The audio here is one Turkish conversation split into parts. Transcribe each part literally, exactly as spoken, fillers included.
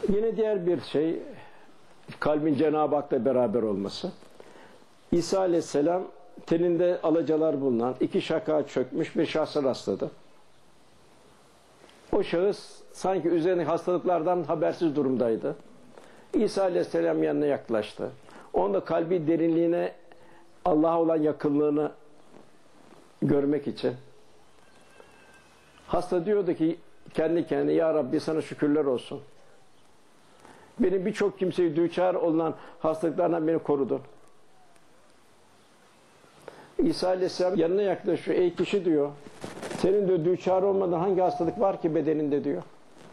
Yine diğer bir şey, kalbin Cenab-ı Hak'la beraber olması. İsa Aleyhisselam teninde alacalar bulunan iki şaka çökmüş bir şahsa rastladı. O şahıs sanki üzerindeki hastalıklardan habersiz durumdaydı. İsa Aleyhisselam yanına yaklaştı. Onun da kalbi derinliğine, Allah'a olan yakınlığını görmek için. Hasta diyordu ki kendi kendine, ya Rabbi sana şükürler olsun. Benim birçok kimseyi düçar olan hastalıklardan beni korudun. İsa Aleyhisselam yanına yaklaşıyor. Ey kişi diyor, senin de düçar olmadan hangi hastalık var ki bedeninde diyor.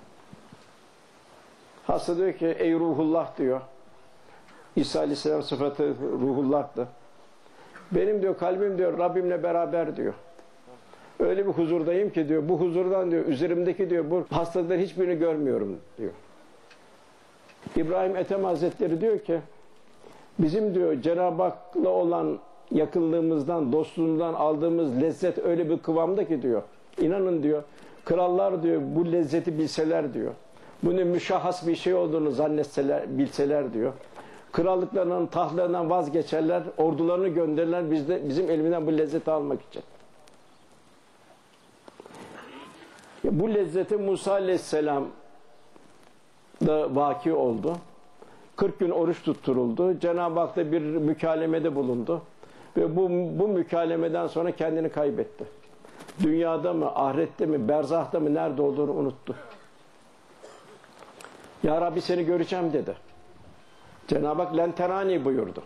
Hasta diyor ki ey ruhullah diyor. İsa Aleyhisselam sıfatı ruhullah'tı. Benim diyor kalbim diyor Rabbimle beraber diyor. Öyle bir huzurdayım ki diyor, bu huzurdan diyor üzerimdeki diyor bu hastalıkların hiçbirini görmüyorum diyor. İbrahim Ethem Hazretleri diyor ki bizim diyor Cenab-ı Hak'la olan yakınlığımızdan, dostluğumuzdan aldığımız lezzet öyle bir kıvamda ki diyor. İnanın diyor, krallar diyor bu lezzeti bilseler diyor. Bunun müşahhas bir şey olduğunu zannetseler, bilseler diyor. Krallıklarının, tahtlarından vazgeçerler, ordularını gönderirler bizde, bizim elimizden bu lezzeti almak için. Bu lezzeti Musa Aleyhisselam da vaki oldu. kırk gün oruç tutturuldu. Cenab-ı Hak da bir mükalemede bulundu. Ve bu, bu mükalemeden sonra kendini kaybetti. Dünyada mı, ahirette mi, berzahta mı, nerede olduğunu unuttu. Ya Rabbi seni göreceğim dedi. Cenab-ı Hak lenterani buyurdu.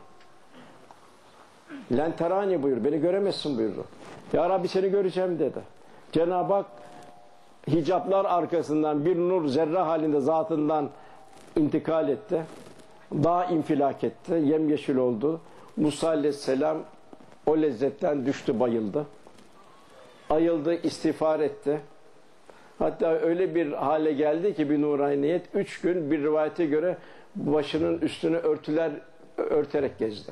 Lenterani buyur, beni göremezsin buyurdu. Ya Rabbi seni göreceğim dedi. Cenab-ı Hak hicaplar arkasından bir nur zerre halinde zatından intikal etti. Dağ infilak etti, yemyeşil oldu. Musa Aleyhisselam o lezzetten düştü, bayıldı. Ayıldı, istiğfar etti. Hatta öyle bir hale geldi ki bir nuraniyet, üç gün bir rivayete göre başının üstüne örtüler örterek gezdi.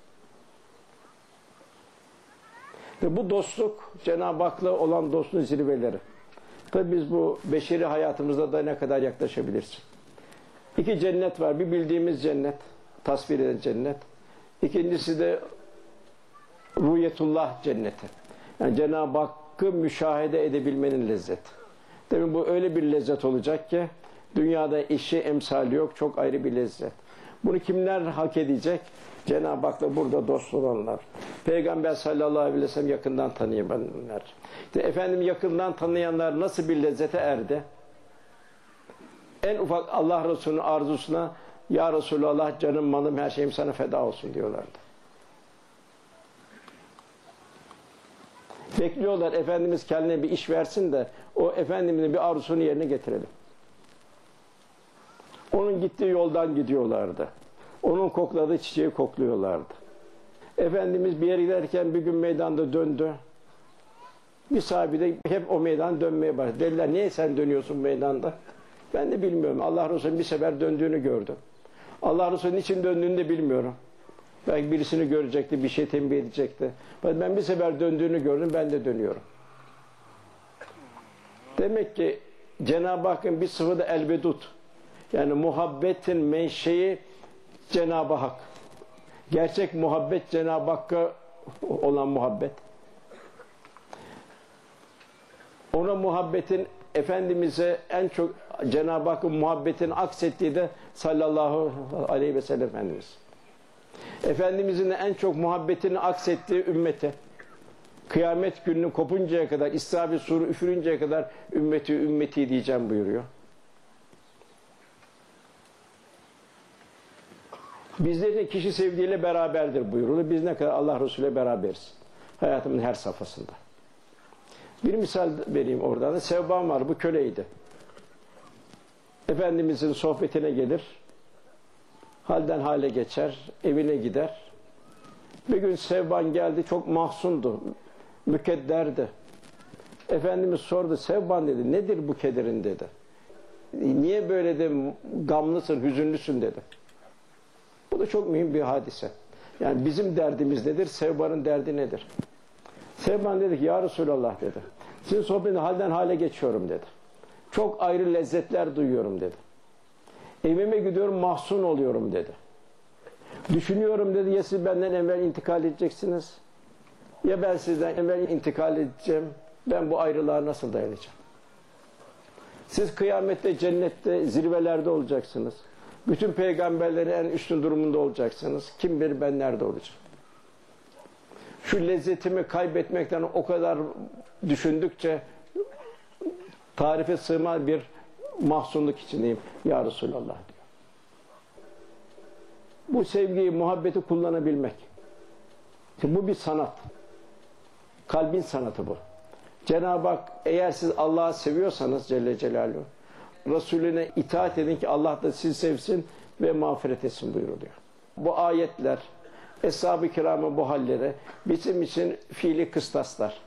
Ve bu dostluk Cenab-ı Hak'la olan dostluğun zirveleri. Tabi biz bu beşeri hayatımızda da ne kadar yaklaşabiliriz? İki cennet var. Bir bildiğimiz cennet, tasvir eden cennet. İkincisi de Ruhiyetullah cenneti. Yani Cenab-ı Hakk'ı müşahede edebilmenin lezzeti. Demin bu öyle bir lezzet olacak ki dünyada eşi emsali yok, çok ayrı bir lezzet. Bunu kimler hak edecek? Cenab-ı Hak'la burada dost olanlar. Peygamber sallallahu aleyhi ve sellem yakından tanıyanlar. İşte efendim yakından tanıyanlar nasıl bir lezzete erdi? En ufak Allah Resulü'nün arzusuna ya Resulallah canım malım her şeyim sana feda olsun diyorlardı. Bekliyorlar Efendimiz kendine bir iş versin de o Efendimiz'in bir arzusunu yerine getirelim. Onun gittiği yoldan gidiyorlardı. Onun kokladığı çiçeği kokluyorlardı. Efendimiz bir yere giderken bir gün meydanda döndü. Bir sahibi de hep o meydan dönmeye başladı. Dediler niye sen dönüyorsun meydanda? Ben de bilmiyorum. Allah Resulü'nün bir sefer döndüğünü gördüm. Allah Resulü'nün için döndüğünü de bilmiyorum. Belki birisini görecekti, bir şey tembih edecekti. Ben bir sefer döndüğünü gördüm, ben de dönüyorum. Demek ki Cenab-ı Hakk'ın bir sıfatı elvedud. Yani muhabbetin menşei Cenab-ı Hak. Gerçek muhabbet Cenab-ı Hakk'a olan muhabbet. Ona muhabbetin Efendimiz'e en çok Cenab-ı Hakk'ın muhabbetini aksettiği de sallallahu aleyhi ve sellem Efendimiz. Efendimiz'in en çok muhabbetini aksettiği ümmete. Kıyamet gününün kopuncaya kadar, İsra-i Suru üfürünceye kadar ümmeti ümmeti diyeceğim buyuruyor. Bizlerin kişi sevdiğiyle beraberdir buyurulur. Biz ne kadar Allah Resulü'yle beraberiz. Hayatımın her safhasında. Bir misal vereyim oradan da. Sevban var, bu köleydi. Efendimizin sohbetine gelir. Halden hale geçer, evine gider. Bir gün Sevban geldi, çok mahzundu, mükedderdi. Efendimiz sordu, Sevban dedi, nedir bu kederin dedi. Niye böyle de gamlısın, hüzünlüsün dedi. Bu da çok mühim bir hadise. Yani bizim derdimiz nedir, Sevban'ın derdi nedir? Sevban dedi ki, ya Resulallah dedi, sizin sohbetini halden hale geçiyorum dedi. Çok ayrı lezzetler duyuyorum dedi. Evime gidiyorum, mahzun oluyorum dedi. Düşünüyorum dedi, ya siz benden evvel intikal edeceksiniz, ya ben sizden evvel intikal edeceğim. Ben bu ayrılığa nasıl dayanacağım? Siz kıyamette, cennette, zirvelerde olacaksınız. Bütün peygamberlerin en üstün durumunda olacaksınız. Kim bilir ben nerede olacağım? Şu lezzetimi kaybetmekten o kadar düşündükçe tarife sığmaz bir mahzunluk içindeyim ya Resulallah diyor. Bu sevgiyi, muhabbeti kullanabilmek. Bu bir sanat. Kalbin sanatı bu. Cenab-ı Hak, eğer siz Allah'ı seviyorsanız Celle Celaluhu, Resulüne itaat edin ki Allah da sizi sevsin ve mağfiret etsin buyuruluyor. Bu ayetler, Eshab-ı Kiram'ın bu halleri bizim için fiili kıstaslar.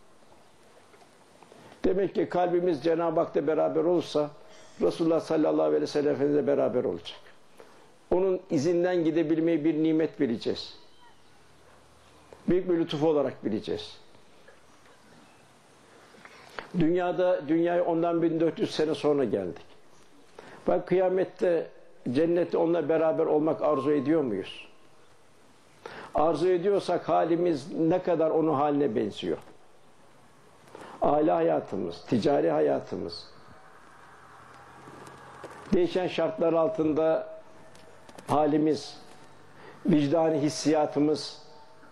Demek ki kalbimiz Cenab-ı Hak'la beraber olursa Resulullah sallallahu aleyhi ve sellem Efendimiz'le beraber olacak. Onun izinden gidebilmeyi bir nimet bileceğiz. Büyük bir lütuf olarak bileceğiz. Dünyada, dünyaya ondan bin dört yüz sene sonra geldik. Bak, kıyamette, cennette onunla beraber olmak arzu ediyor muyuz? Arzu ediyorsak halimiz ne kadar onun haline benziyor? Aile hayatımız, ticari hayatımız, değişen şartlar altında halimiz, vicdani hissiyatımız.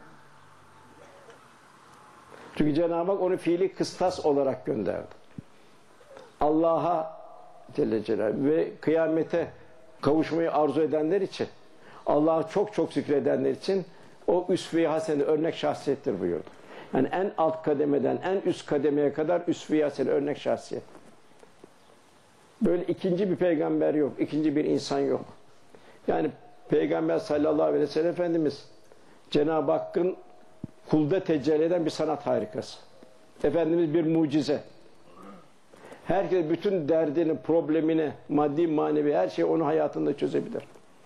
Çünkü Cenab-ı Hak onu fiili kıstas olarak gönderdi. Allah'a Celle Celaluhu ve kıyamete kavuşmayı arzu edenler için, Allah'a çok çok zikredenler için o üsve-i hasene, örnek şahsiyettir buyurdu. Yani en alt kademeden en üst kademeye kadar üsve-i hasene, örnek şahsiyet. Böyle ikinci bir peygamber yok, ikinci bir insan yok. Yani Peygamber sallallahu aleyhi ve sellem Efendimiz Cenab-ı Hakk'ın kulda tecelli eden bir sanat harikası. Efendimiz bir mucize. Herkes bütün derdini, problemini, maddi, manevi her şeyi onun hayatında çözebilir.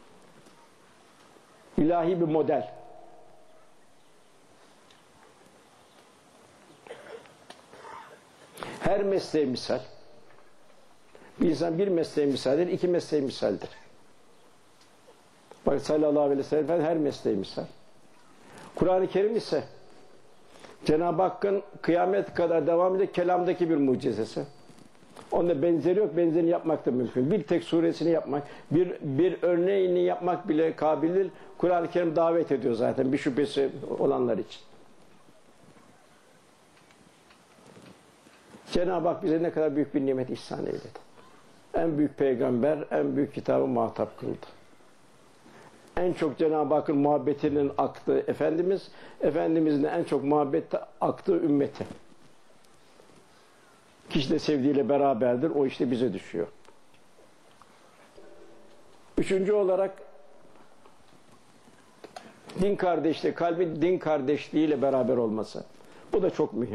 İlahi bir model. Her mesleğe misal. Bir insan bir mesleğe misaldir, iki mesleğe misaldir. Bak, sallallahu aleyhi ve sellem her mesleğe misal. Kur'an-ı Kerim ise Cenab-ı Hakk'ın kıyamet kadar devam edecek kelamdaki bir mucizesi. Onda benzeri yok, benzerini yapmak da mümkün. Bir tek suresini yapmak, bir, bir örneğini yapmak bile kabildir. Kur'an-ı Kerim davet ediyor zaten bir şüphesi olanlar için. Cenab-ı Hak bize ne kadar büyük bir nimet ihsan eyledi. En büyük peygamber, en büyük kitabı muhatap kıldı. En çok Cenab-ı Hakk'ın muhabbetinin aktığı Efendimiz, Efendimiz'in en çok muhabbette aktığı ümmeti. Kişi de sevdiğiyle beraberdir, o işte bize düşüyor. Üçüncü olarak din kardeşliği, kalbin din kardeşliğiyle beraber olması. Bu da çok mühim.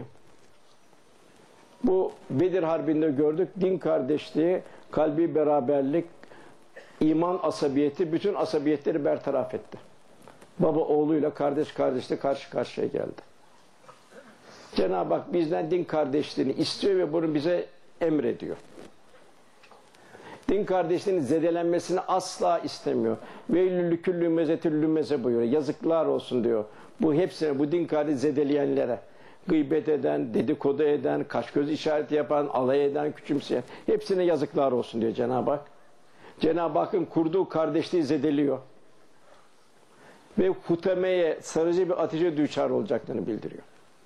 Bu Bedir Harbi'nde gördük, din kardeşliği, kalbi beraberlik, iman asabiyeti, bütün asabiyetleri bertaraf etti. Baba oğluyla, kardeş kardeşle karşı karşıya geldi. Cenab-ı Hak bizden din kardeşliğini istiyor ve bunu bize emrediyor. Din kardeşliğinin zedelenmesini asla istemiyor. Veylül küllü mezetül lümeze buyuruyor. Yazıklar olsun diyor. Bu hepsine, bu din kardeşliğini zedeleyenlere, gıybet eden, dedikodu eden, kaş göz işareti yapan, alay eden, küçümseyen, hepsine yazıklar olsun diyor Cenab-ı Hak. Cenab-ı Hakk'ın kurduğu kardeşliği zedeliyor. Ve hutemeye, sarıcı bir ateşe düçar olacaklarını bildiriyor.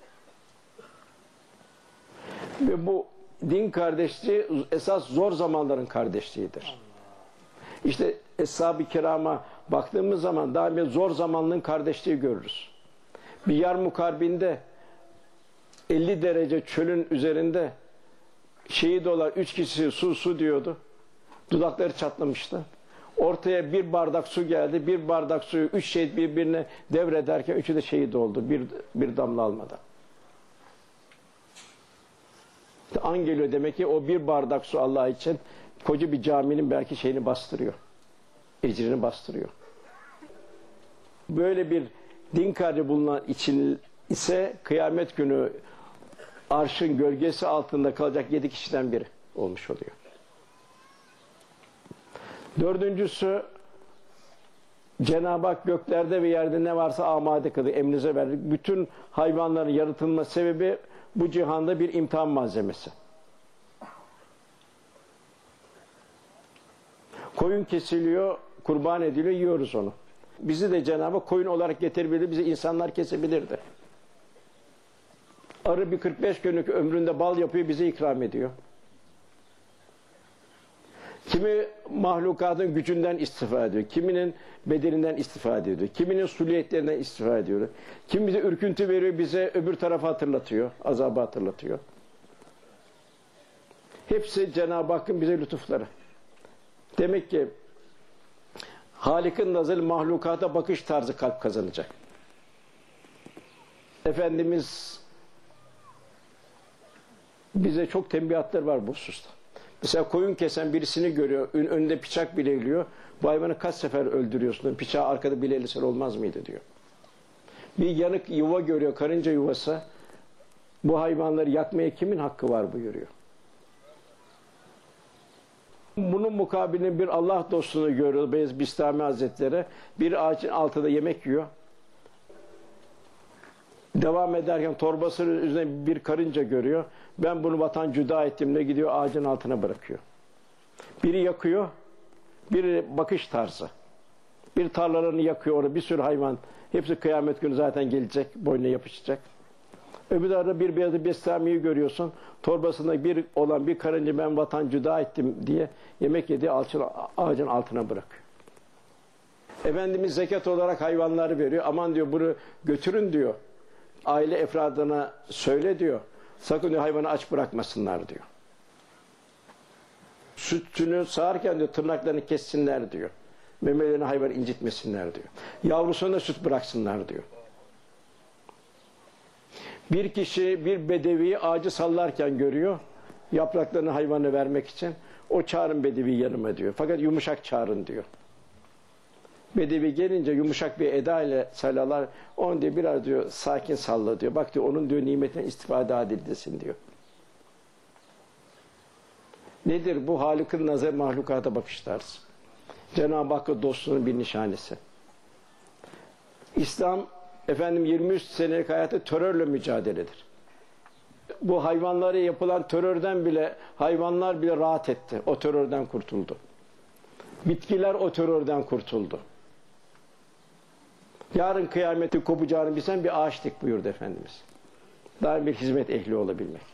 Ve bu din kardeşliği esas zor zamanların kardeşliğidir. İşte Eshab-ı Kiram'a baktığımız zaman daima zor zamanların kardeşliği görürüz. Bir Yarmuk Harbi'nde elli derece çölün üzerinde şehit olan üç kişi su su diyordu. Dudakları çatlamıştı. Ortaya bir bardak su geldi. Bir bardak suyu üç şehit birbirine devrederken üçü de şehit oldu. Bir, bir damla almadan. An geliyor demek ki o bir bardak su Allah için koca bir caminin belki şeyini bastırıyor. Ecrini bastırıyor. Böyle bir din kardeşi bulunan için ise kıyamet günü arşın gölgesi altında kalacak yedi kişiden biri olmuş oluyor. Dördüncüsü, Cenab-ı Hak göklerde ve yerde ne varsa amade kıldı, emrinize verdik. Bütün hayvanların yaratılma sebebi bu cihanda bir imtihan malzemesi. Koyun kesiliyor, kurban ediliyor, yiyoruz onu. Bizi de Cenab-ı Hak koyun olarak getirebilir, bizi insanlar kesebilirdi. Arı bir kırk beş günlük ömründe bal yapıyor, bize ikram ediyor. Kimi mahlukatın gücünden istifade ediyor, kiminin bedeninden istifade ediyor, kiminin suliyetlerinden istifade ediyor. Kim bize ürküntü veriyor, bize öbür tarafı hatırlatıyor, azabı hatırlatıyor. Hepsi Cenab-ı Hakk'ın bize lütufları. Demek ki Halık'ın nazarı mahlukata bakış tarzı kalp kazanacak. Efendimiz bize çok tembihatlar var bu hususta. Mesela koyun kesen birisini görüyor, önünde bıçak bileliyor. Bu hayvanı kaç sefer öldürüyorsun? Bıçağı arkada bilelisen olmaz mıydı diyor. Bir yanık yuva görüyor, karınca yuvası. Bu hayvanları yakmaya kimin hakkı var buyuruyor. Bunun mukabilinde bir Allah dostunu görüyor Beyaz Bistami Hazretleri. Bir ağacın altında yemek yiyor. Devam ederken torbasının üzerine bir karınca görüyor. Ben bunu vatan cüda ettiğimde gidiyor ağacın altına bırakıyor. Biri yakıyor, biri bakış tarzı. Bir tarlalarını yakıyor, orada bir sürü hayvan. Hepsi kıyamet günü zaten gelecek, boynuna yapışacak. Öbür arada bir Beyaz Bistami'yi görüyorsun. Torbasında bir olan bir karınca ben vatan cüda ettim diye yemek yediği ağacın altına bırakıyor. Efendimiz zekat olarak hayvanları veriyor. Aman diyor bunu götürün diyor. Aile efradına söyle diyor. Sakın diyor, hayvanı aç bırakmasınlar diyor. Sütünü sağarken diyor tırnaklarını kessinler diyor. Memelerini hayvan incitmesinler diyor. Yavrusuna süt bıraksınlar diyor. Bir kişi bir bedeviyi ağacı sallarken görüyor. Yapraklarını hayvana vermek için. O çağırın bedevi yanıma diyor. Fakat yumuşak çağırın diyor. Bedevi gelince yumuşak bir eda ile sallalar. Onu diyor biraz diyor sakin salla diyor. Bak diyor onun diyor nimetinden istifade adildesin diyor. Nedir bu? Halık'ın nazarı mahlukata bakış tarzı. Cenab-ı Hakk'ın dostluğunun bir nişanesi. İslam efendim yirmi üç senelik hayatı terörle mücadeledir. Bu hayvanlara yapılan terörden bile hayvanlar bile rahat etti. O terörden kurtuldu. Bitkiler o terörden kurtuldu. Yarın kıyameti kopacağını bilsen bir ağaç dik buyurdu Efendimiz. Daha bir hizmet ehli olabilmek.